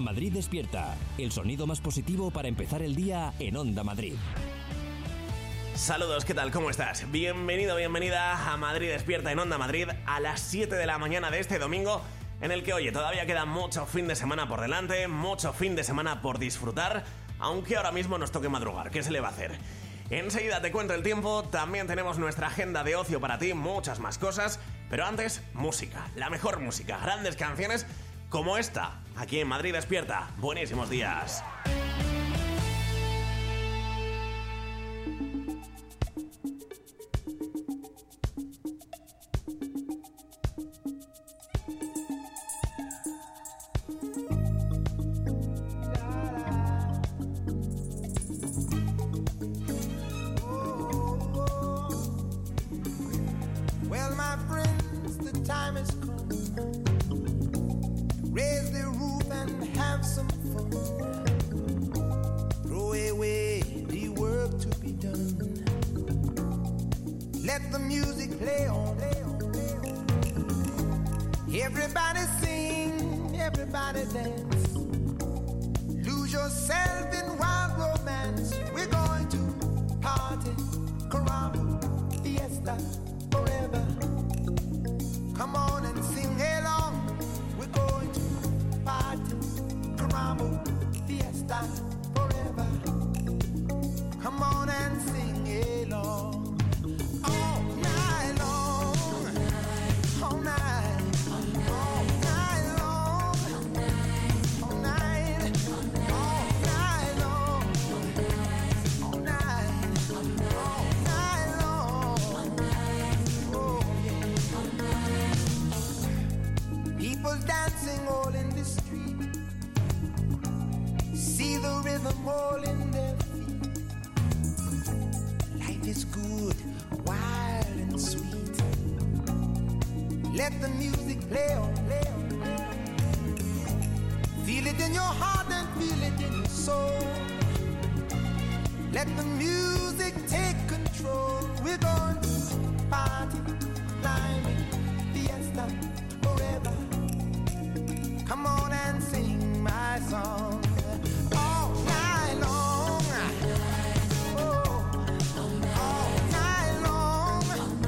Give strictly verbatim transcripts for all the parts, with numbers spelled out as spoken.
Madrid Despierta, el sonido más positivo para empezar el día en Onda Madrid. Saludos, ¿qué tal? ¿Cómo estás? Bienvenido, bienvenida a Madrid Despierta en Onda Madrid a las siete de la mañana de este domingo, en el que, oye, todavía queda mucho fin de semana por delante, mucho fin de semana por disfrutar, aunque ahora mismo nos toque madrugar. ¿Qué se le va a hacer? Enseguida te cuento el tiempo, también tenemos nuestra agenda de ocio para ti, muchas más cosas, pero antes, música, la mejor música, grandes canciones como esta, aquí en Madrid Despierta. Buenísimos días. Everybody sing, everybody dance. Lose yourself in wild romance. We're going to party, caramba, fiesta, forever. Come on and sing along. We're going to party, caramba, fiesta, forever. Come on and sing along. All night long, all night. Dancing all in the street, see the rhythm all in their feet. Life is good, wild and sweet. Let the music play on, play on, play on. Feel it in your heart and feel it in your soul. Let the music take control. We're going to party, climbing, fiesta, forever. Come on and sing my song all night long. Oh, all night long.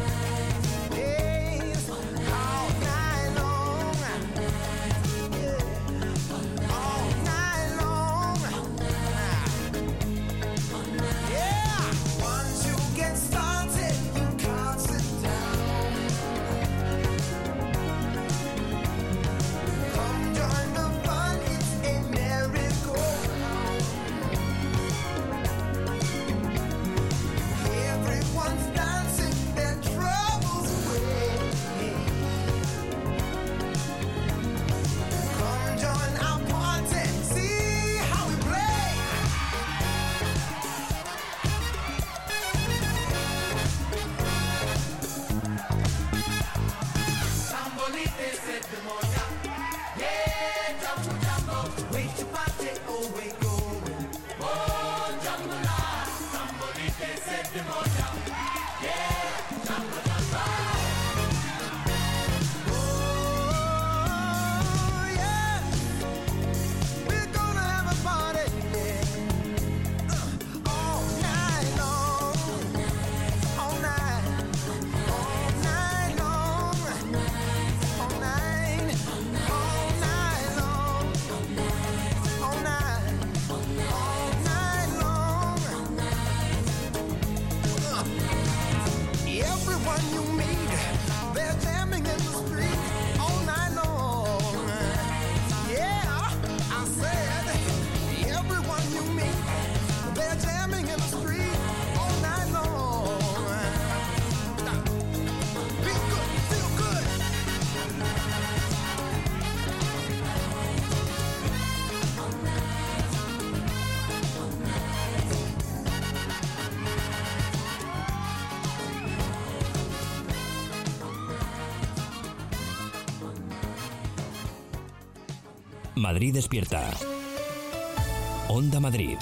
Yes, all night long. Yeah, all night long. Yeah, once you get started, you can't sit down. Madrid Despierta. Onda Madrid.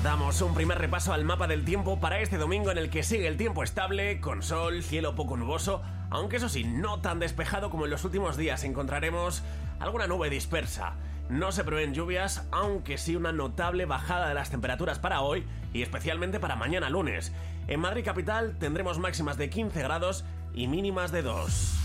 Damos un primer repaso al mapa del tiempo para este domingo, en el que sigue el tiempo estable, con sol, cielo poco nuboso, aunque eso sí, no tan despejado como en los últimos días. Encontraremos alguna nube dispersa. No se prevén lluvias, aunque sí una notable bajada de las temperaturas para hoy y especialmente para mañana lunes. En Madrid capital tendremos máximas de quince grados y mínimas de dos.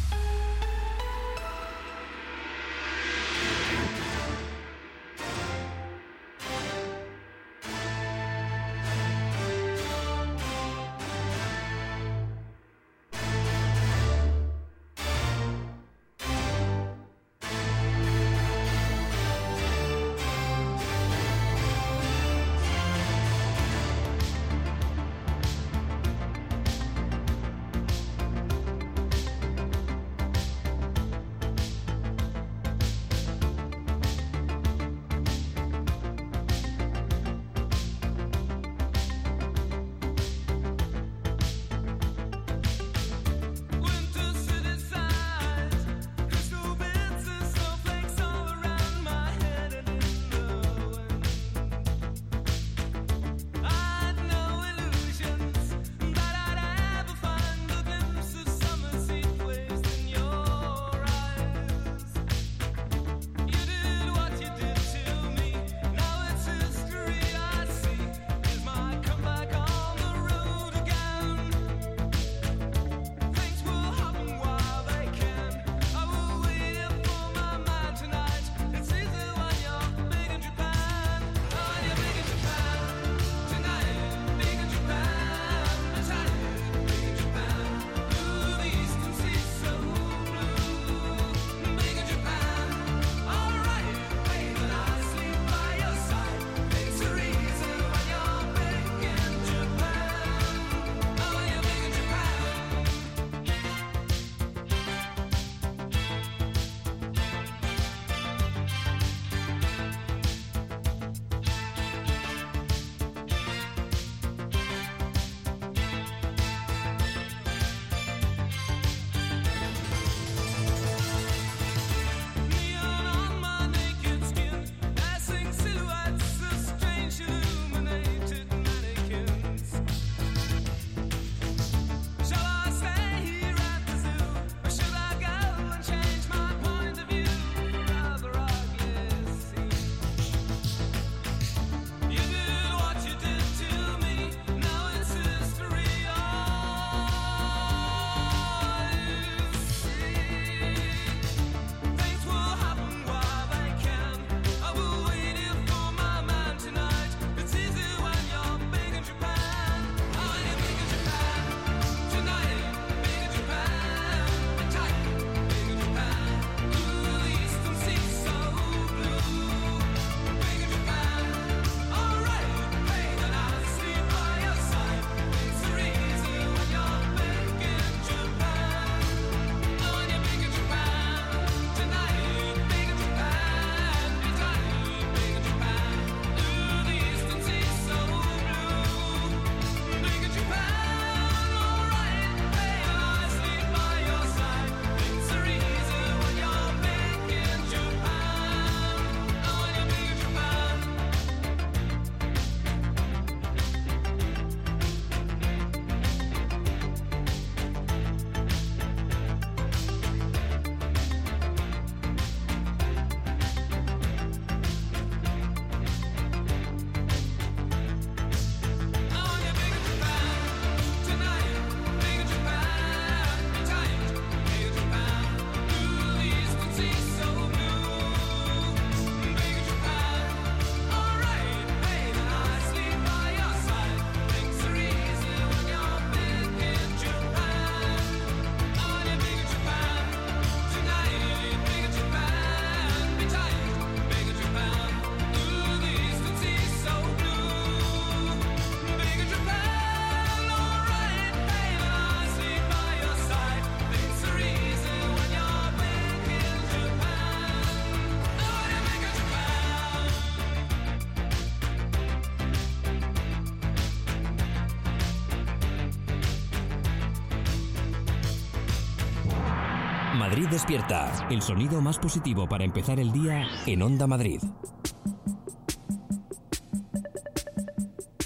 Madrid despierta, el sonido más positivo para empezar el día en Onda Madrid.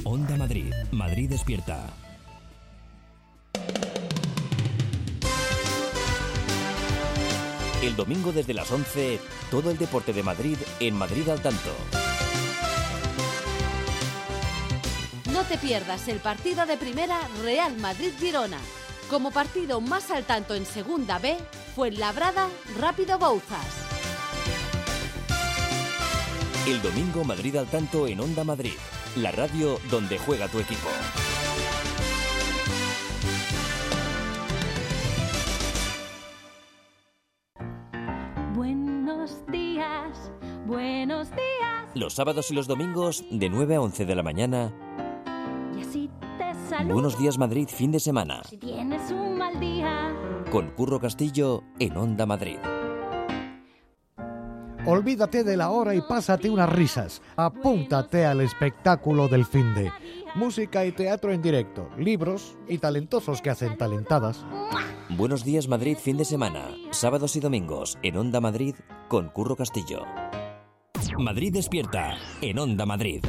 Onda Madrid. Madrid despierta. El domingo desde las once, todo el deporte de Madrid en Madrid al tanto. No te pierdas el partido de primera Real Madrid-Girona. Como partido más al tanto en Segunda B, Fuenlabrada, Rápido Bouzas. El domingo Madrid al tanto en Onda Madrid, la radio donde juega tu equipo. Buenos días, buenos días. Los sábados y los domingos de nueve a once de la mañana. Y así te saludo. Buenos días Madrid, fin de semana. Si tienes un mal día. Con Curro Castillo en Onda Madrid. Olvídate de la hora y pásate unas risas. Apúntate al espectáculo del finde. Música y teatro en directo, libros y talentosos que hacen talentadas. Buenos días Madrid, fin de semana. Sábados y domingos en Onda Madrid con Curro Castillo. Madrid despierta en Onda Madrid.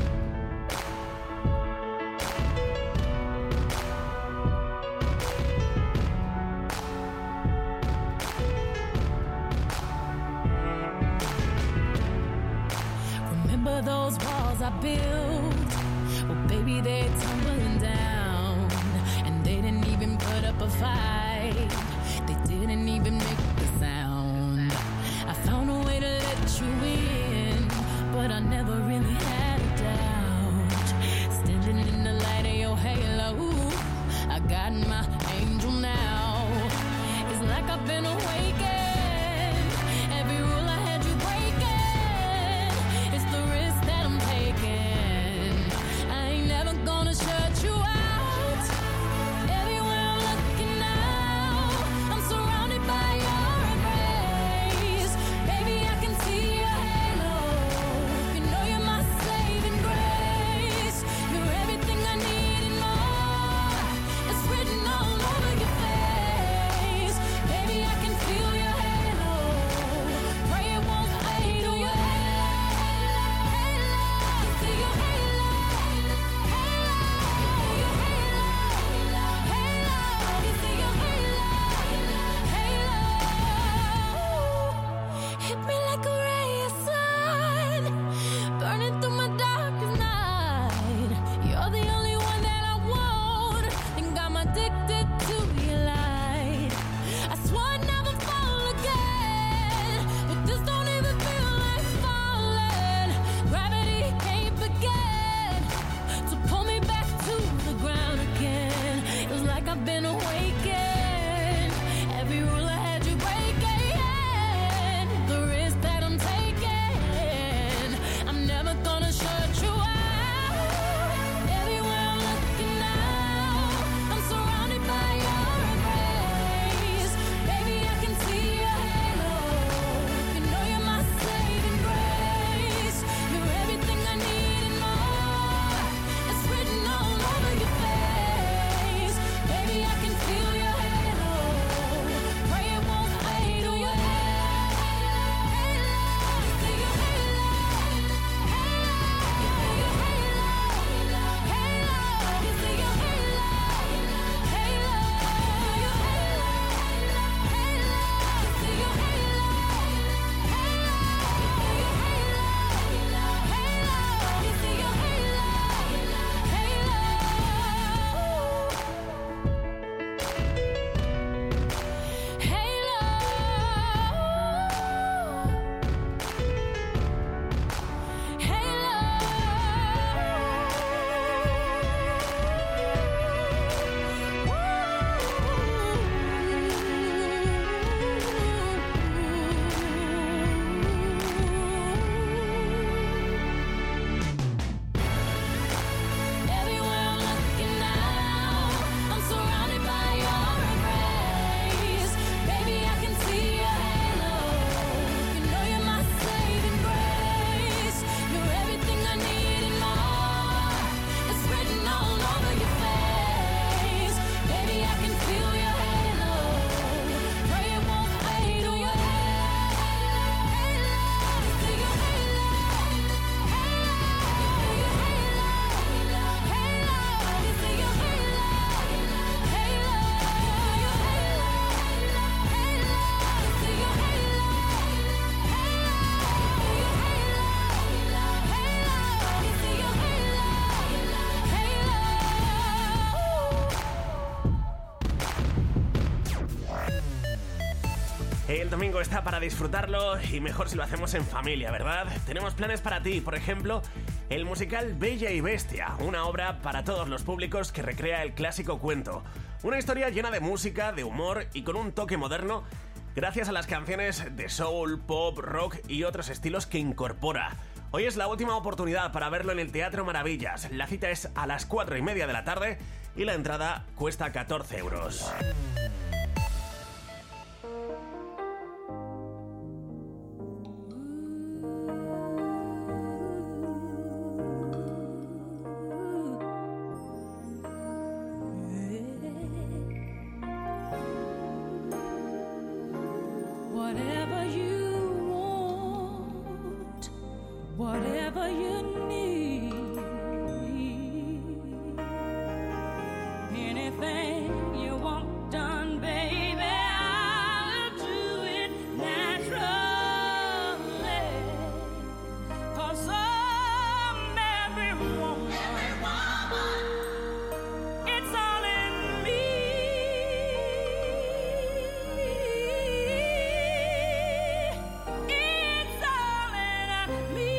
Remember those walls I built? Well, baby, they're tumbling down. And they didn't even put up a fight. They didn't even make a sound. I found a way to let you in, but I never really had a doubt. Standing in the light of your halo, I got my angel now. It's like I've been awakened. Every rule I had you breaking. It's the risk that I'm taking. I ain't never gonna shut you out. Everywhere I'm looking now, I'm surrounded by your embrace. Baby, I can see your halo. You know you're my saving grace. You're everything I need and more. It's written all over your face. Baby, I can feel your El domingo está para disfrutarlo y mejor si lo hacemos en familia, ¿verdad? Tenemos planes para ti, por ejemplo, el musical Bella y Bestia, una obra para todos los públicos que recrea el clásico cuento. Una historia llena de música, de humor y con un toque moderno gracias a las canciones de soul, pop, rock y otros estilos que incorpora. Hoy es la última oportunidad para verlo en el Teatro Maravillas. La cita es a las cuatro y media de la tarde y la entrada cuesta catorce euros. Whatever you want, whatever you need, anything you want done, baby, I'll do it naturally. 'Cause I'm every woman, every woman, it's all in me. It's all in me.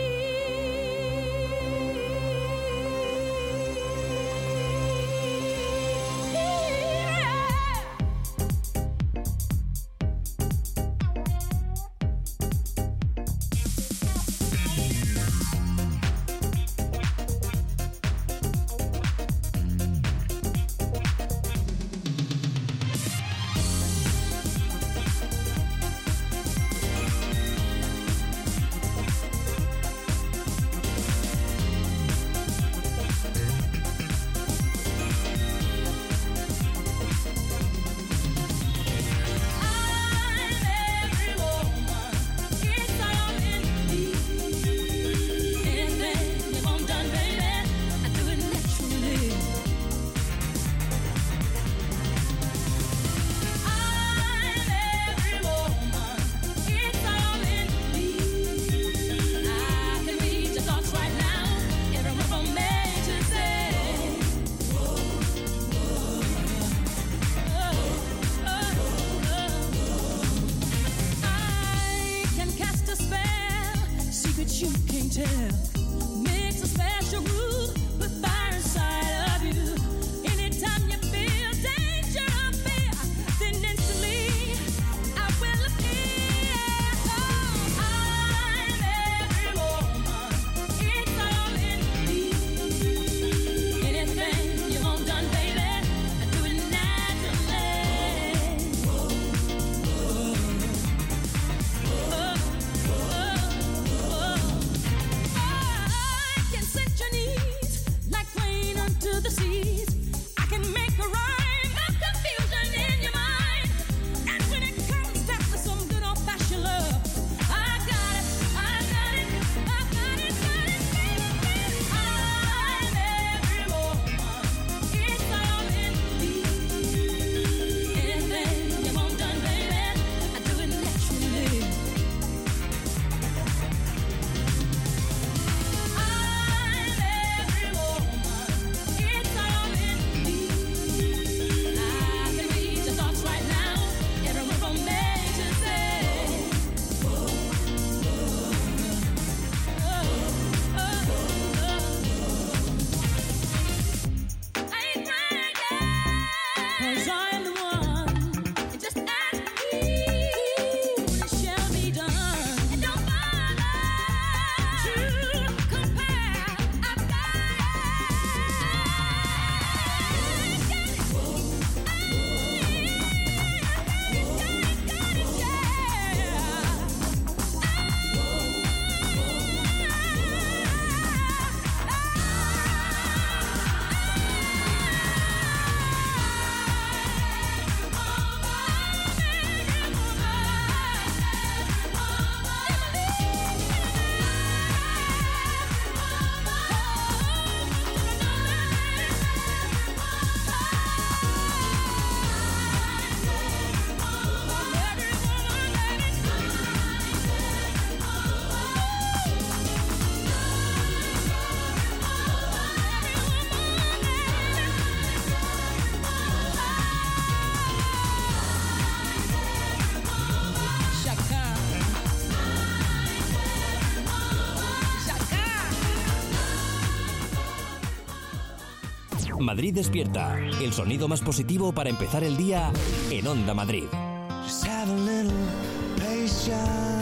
Madrid Despierta, el sonido más positivo para empezar el día en Onda Madrid. Just have a little patience.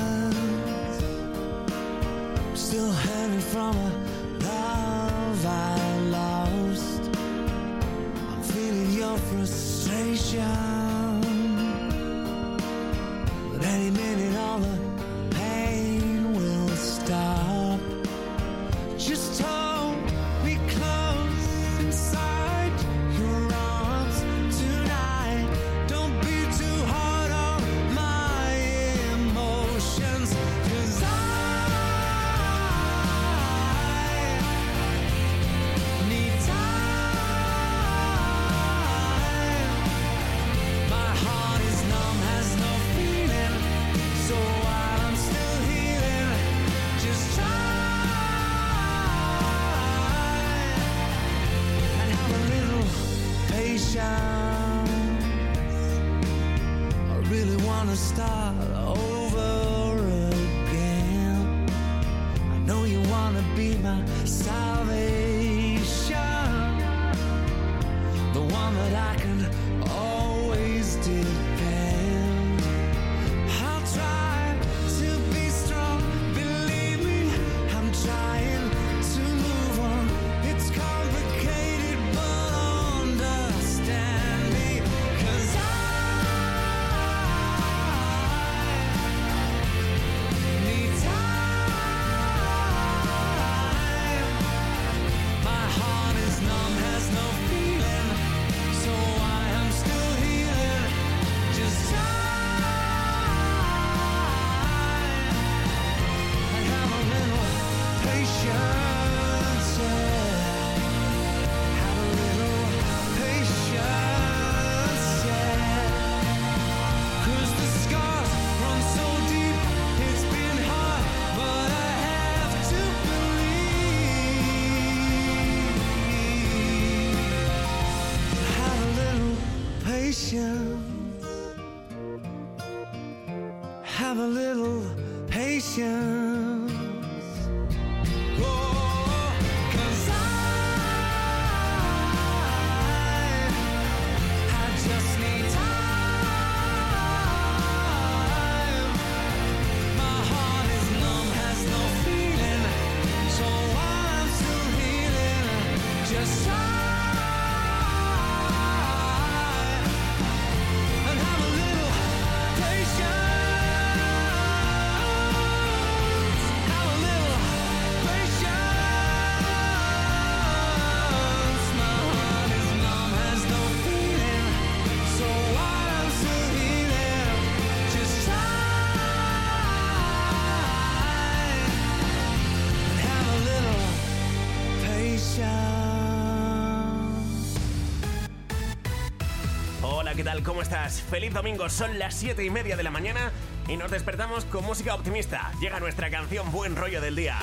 Still hanging from a love I lost. I'm feeling your frustration. But any minute all the pain will stop. Just hold me close inside your arms tonight. Don't be too hard on my emotions, 'cause I need time. My heart is numb, has no feeling. So while I'm still healing, just try and have a little patience. I really wanna start over again. I know you wanna be my salvation, the one that I can always depend. I'll try to be strong, believe me, I'm trying to move on. It's complicated, but understand me, 'cause I need time. My heart is numb, has no feeling, so I am still healing. Just time and have a little patience, yeah. Have a little patience, yeah. 'Cause the scars run so deep, it's been hard, but I have to believe. Have a little patience. Have a little patience. Oh, 'cause I, I just need time. My heart is numb, has no feeling, so I'm still healing. Just try and have a little patience. Have a little patience. My heart is numb, has no feeling, so I'm still healing. Just try and have a little patience. Hola, ¿qué tal? ¿Cómo estás? Feliz domingo, son las siete y media de la mañana y nos despertamos con música optimista. Llega nuestra canción Buen Rollo del día.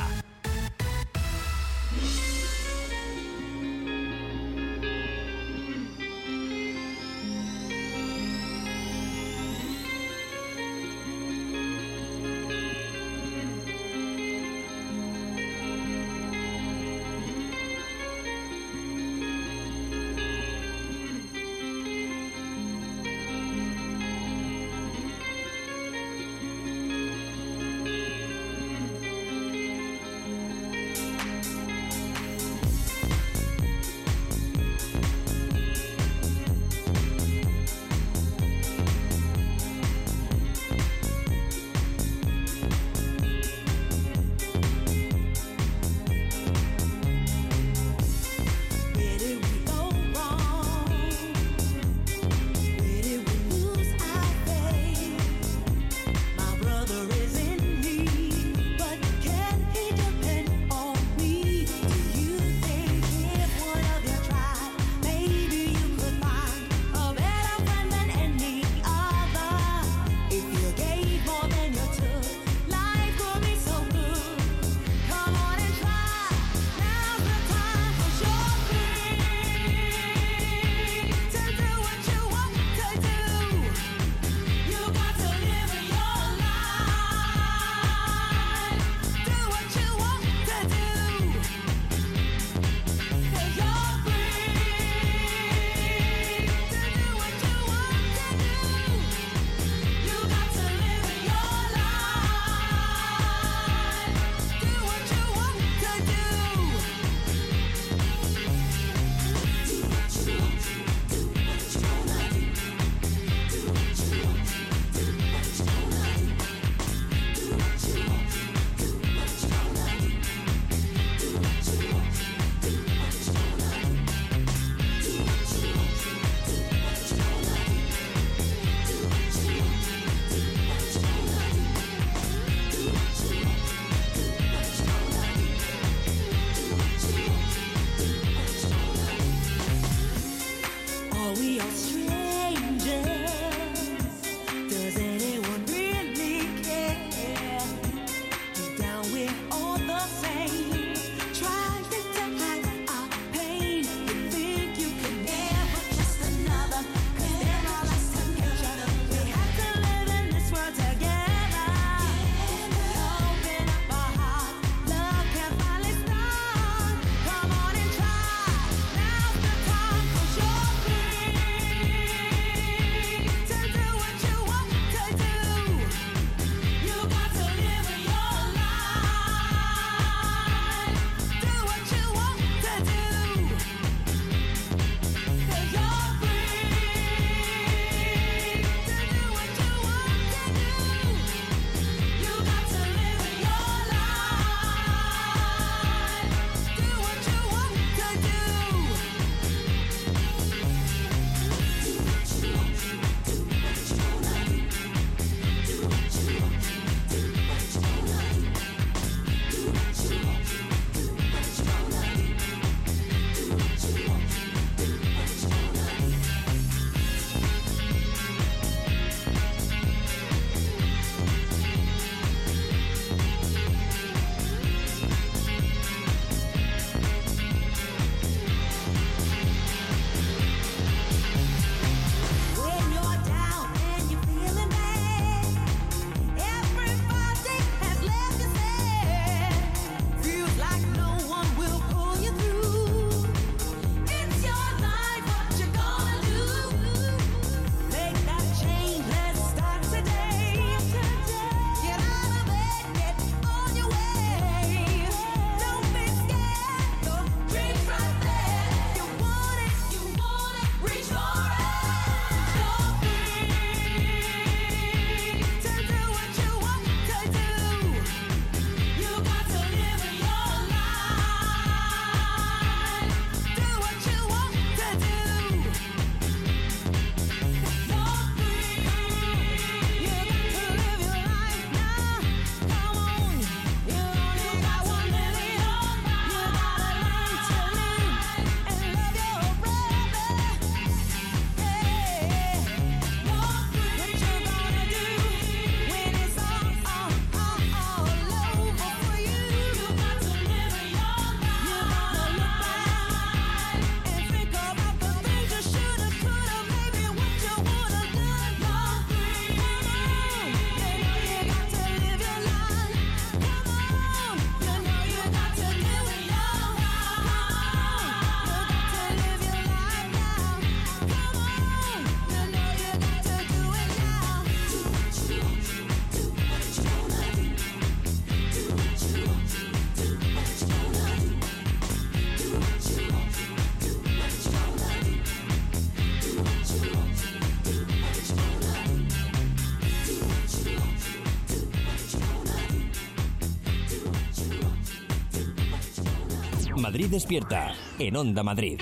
Madrid despierta en Onda Madrid.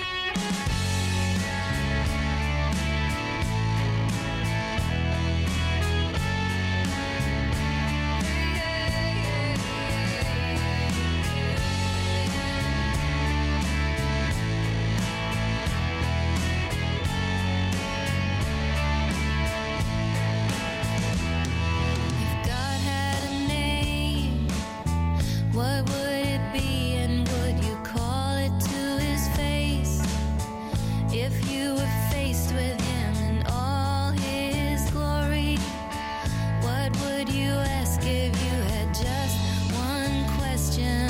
What would it be and would you call it to his face? If you were faced with him in all his glory, what would you ask if you had just one question?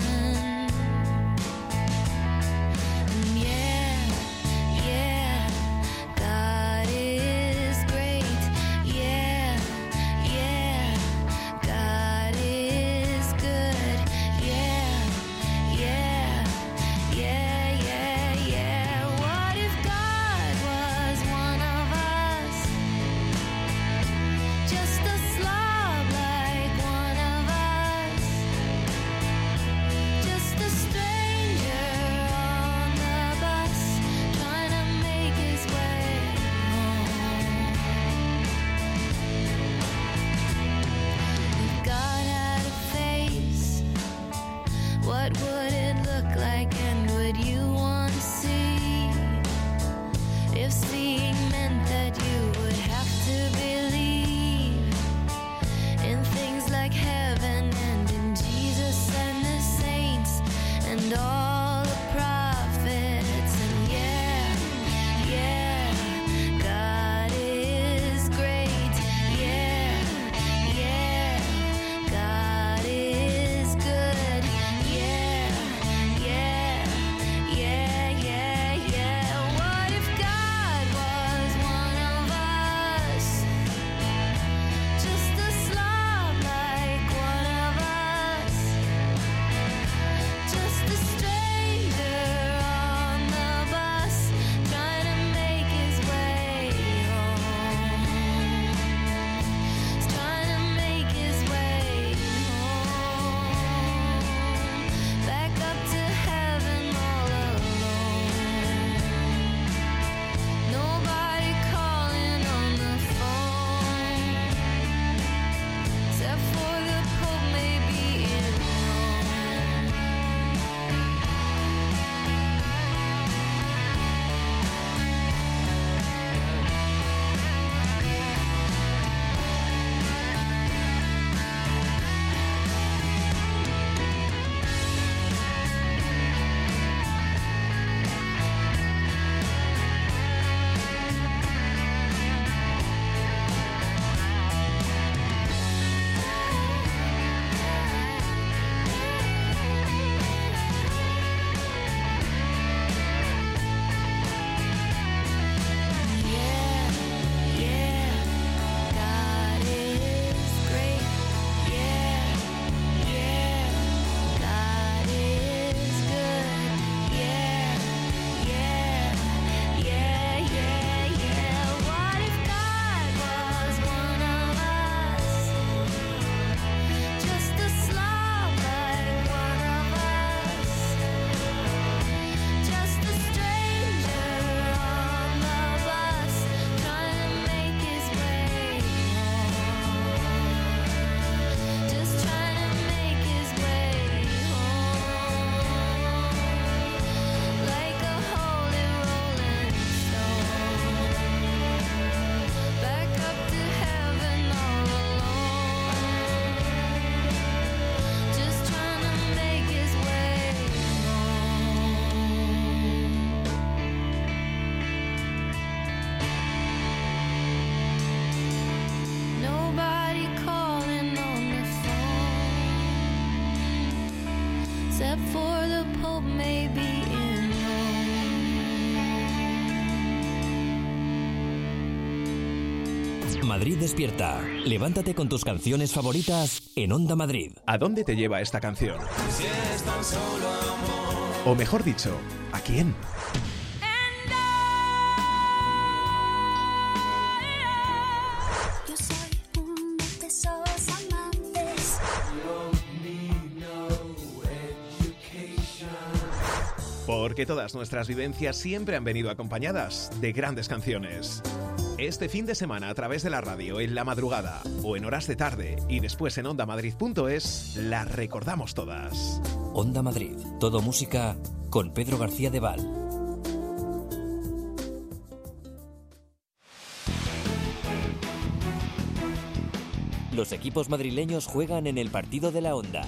And yeah, yeah, God is great. Yeah, yeah, God is good. Yeah, yeah, yeah, yeah, yeah. What if God was one of us? Just a slob like one of us. Just a stranger on the bus trying to make his way home. If God had a face, what would it look like and would you want to see? If seeing meant that you would have to believe in things like heaven and in Jesus and the saints and all the prophets. And yeah, yeah, God is great. Yeah, yeah, God is good. Yeah, yeah, yeah, yeah, yeah. What if God was one of us? Just a slob like one of us. Just a stranger on the bus trying to make his way home. Trying to make his way home. Back up to heaven all alone. Nobody calling on the phone, except for the Pope maybe in Rome. Yeah, yeah, God is great. Yeah, yeah, God is good. Yeah, yeah, yeah, yeah, yeah. What if God was one of us? Just a slob like one of us. Just a stranger on the bus trying to make his way home. Just trying to make his way home. Like a holy rolling stone. Back up to heaven all alone. Just trying to make his way home. Nobody calling on the phone, except for the Pope maybe in Rome. Madrid despierta. Levántate con tus canciones favoritas en Onda Madrid. ¿A dónde te lleva esta canción? O mejor dicho, ¿a quién? Yo soy uno de esos amantes Porque todas nuestras vivencias siempre han venido acompañadas de grandes canciones. Este fin de semana a través de la radio, en la madrugada o en horas de tarde y después en onda madrid punto es, las recordamos todas. Onda Madrid, todo música con Pedro García de Val. Los equipos madrileños juegan en el partido de la Onda.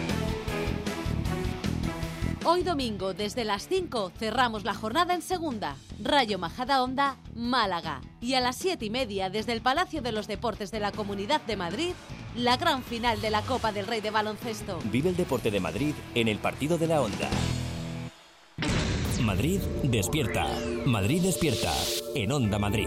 Hoy domingo, desde las cinco, cerramos la jornada en segunda. Rayo Majadahonda, Málaga. Y a las siete y media, desde el Palacio de los Deportes de la Comunidad de Madrid, la gran final de la Copa del Rey de Baloncesto. Vive el deporte de Madrid en el partido de la Onda. Madrid despierta. Madrid despierta. En Onda Madrid.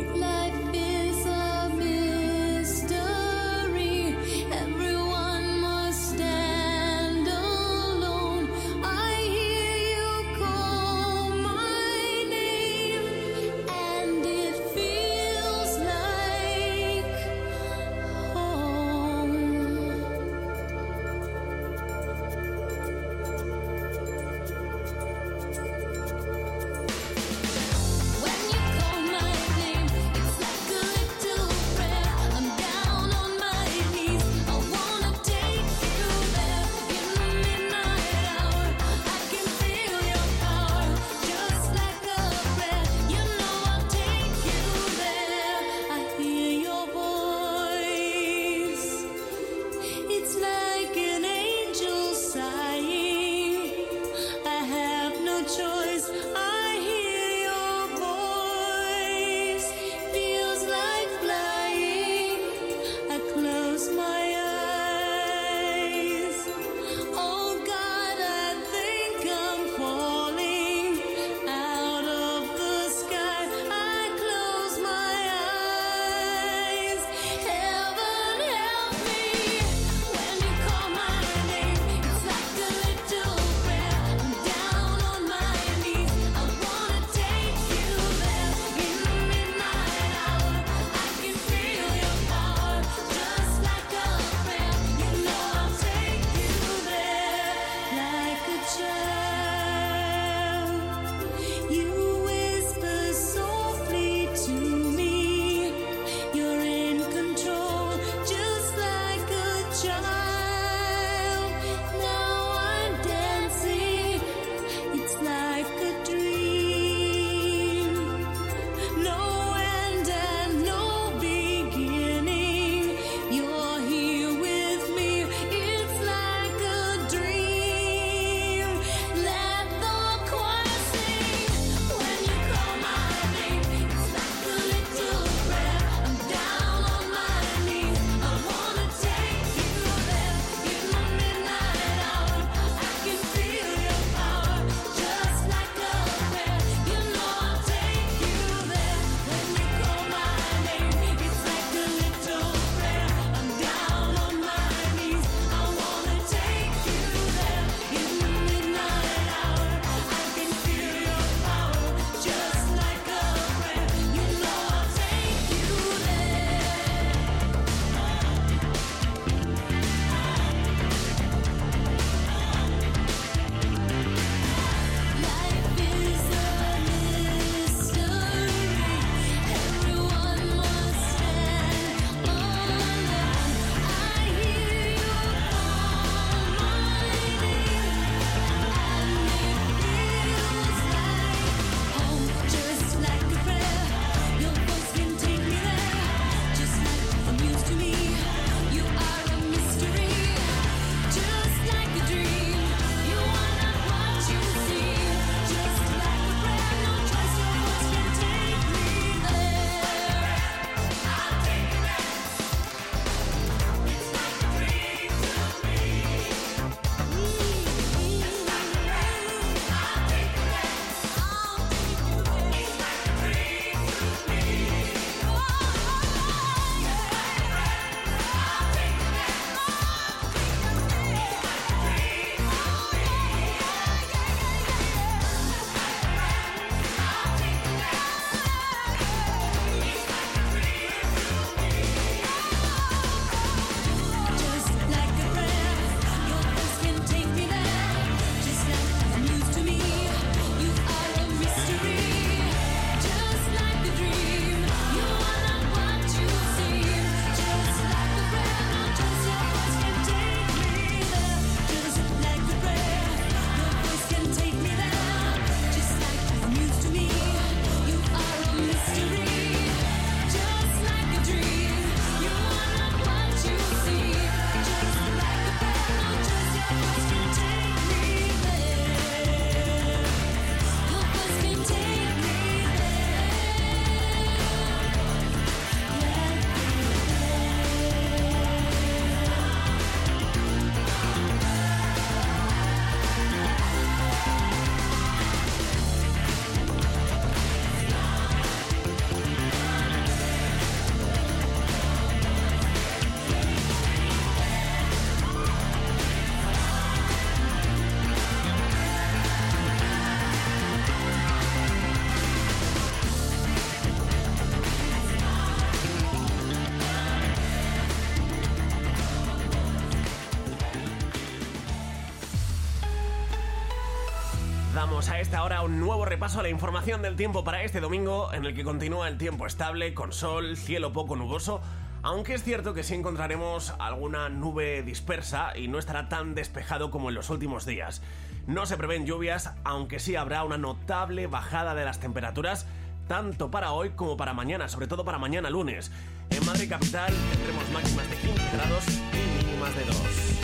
Damos a esta hora un nuevo repaso a la información del tiempo para este domingo, en el que continúa el tiempo estable, con sol, cielo poco nuboso, aunque es cierto que sí encontraremos alguna nube dispersa y no estará tan despejado como en los últimos días. No se prevén lluvias, aunque sí habrá una notable bajada de las temperaturas, tanto para hoy como para mañana, sobre todo para mañana lunes. En Madrid capital tendremos máximas de quince grados y mínimas de dos.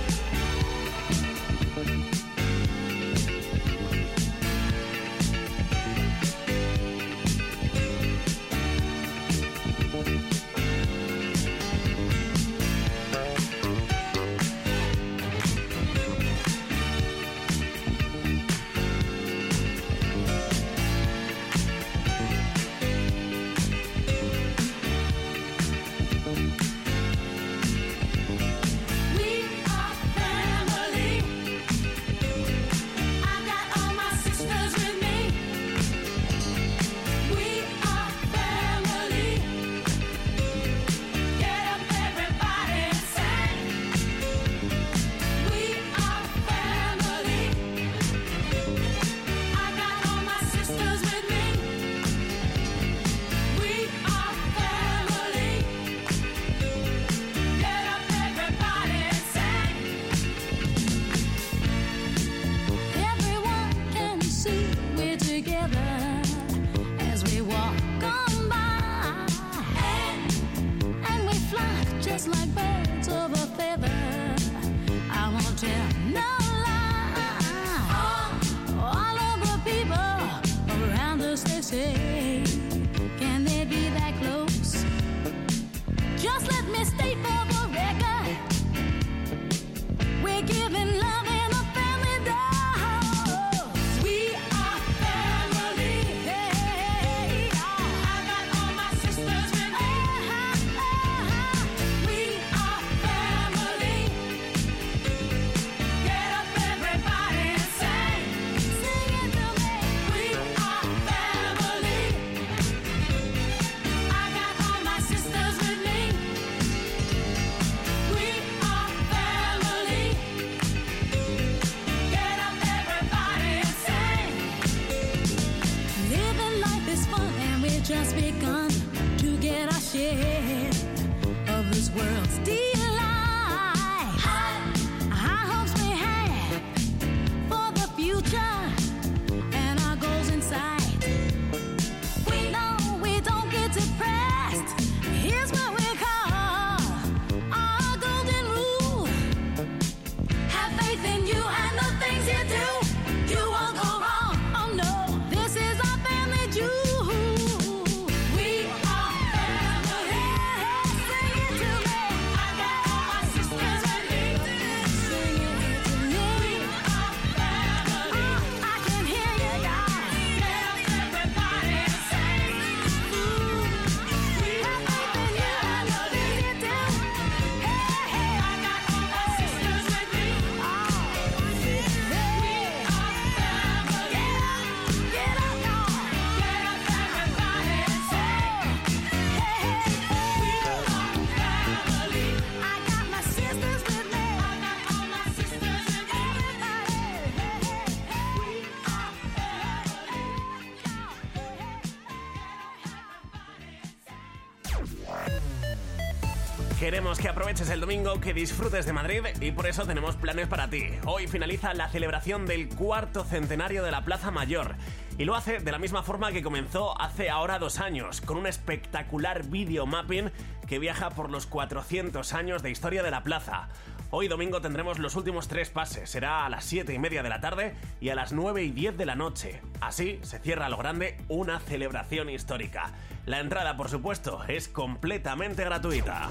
Queremos que aproveches el domingo, que disfrutes de Madrid y por eso tenemos planes para ti. Hoy finaliza la celebración del cuarto centenario de la Plaza Mayor y lo hace de la misma forma que comenzó hace ahora dos años, con un espectacular videomapping que viaja por los cuatrocientos años de historia de la plaza. Hoy domingo tendremos los últimos tres pases, será a las siete y media de la tarde y a las nueve y diez de la noche. Así se cierra a lo grande una celebración histórica. La entrada, por supuesto, es completamente gratuita.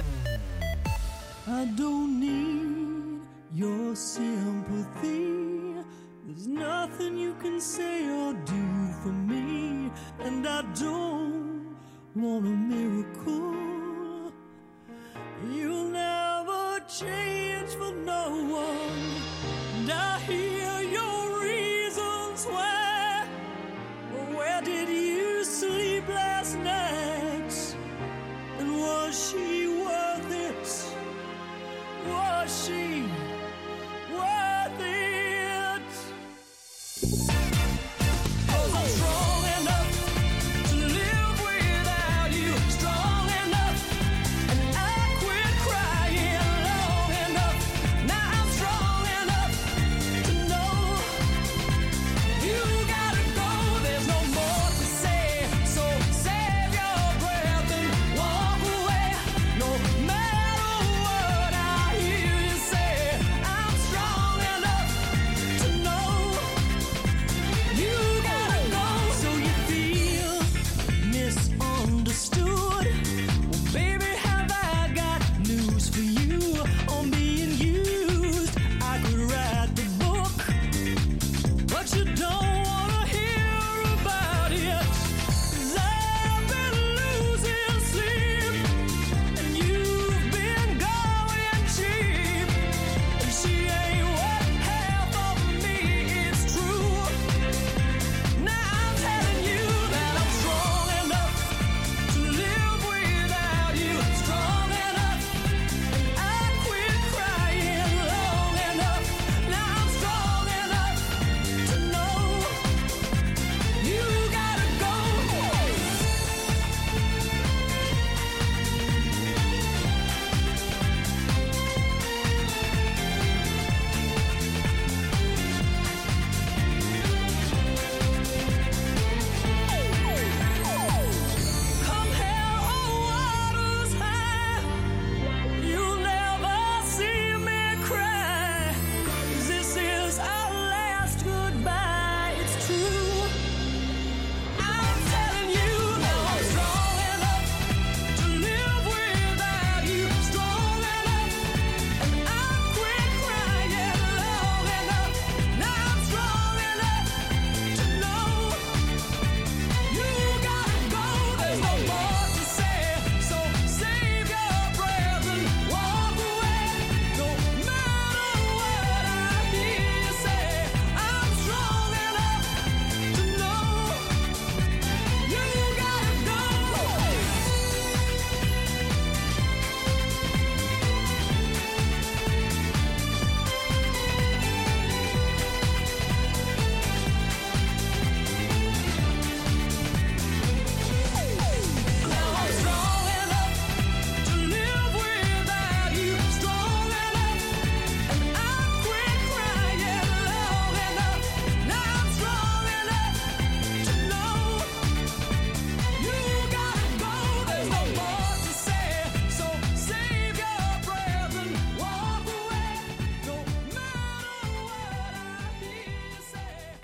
I don't need your sympathy. There's nothing you can say or do for me. And I don't want a miracle. You'll never change for no one. And I hear your reasons why. Where did you sleep last night? And was she worth it? Was she worth it?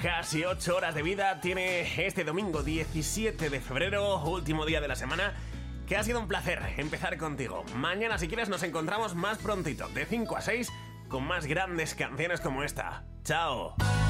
casi ocho horas de vida tiene este domingo diecisiete de febrero, último día de la semana, que ha sido un placer empezar contigo. Mañana, si quieres, nos encontramos más prontito, de cinco a seis, con más grandes canciones como esta. ¡Chao!